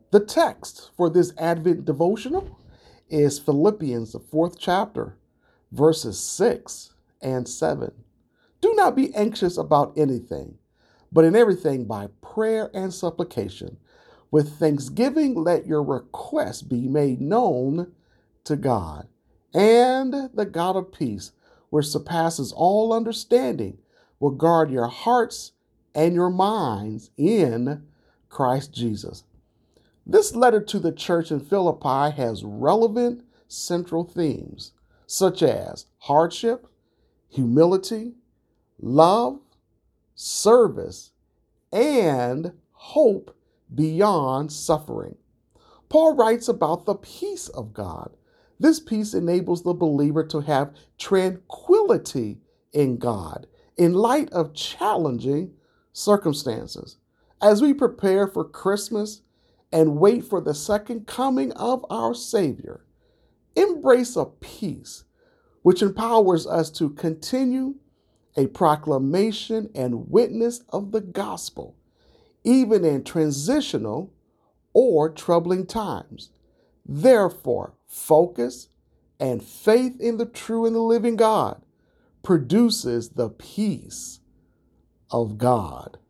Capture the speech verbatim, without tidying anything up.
The text for this Advent devotional is Philippians, the fourth chapter, verses six and seven. Do not be anxious about anything, but in everything by prayer and supplication, with thanksgiving let your requests be made known to God. And the God of peace, which surpasses all understanding, will guard your hearts and your minds in Christ Jesus. This letter to the church in Philippi has relevant central themes such as hardship, humility, love, service, and hope beyond suffering. Paul writes about the peace of God. This peace enables the believer to have tranquility in God in light of challenging circumstances. As we prepare for Christmas and wait for the second coming of our Savior, embrace a peace which empowers us to continue a proclamation and witness of the gospel, even in transitional or troubling times. Therefore, focus and faith in the true and the living God produces the peace of God.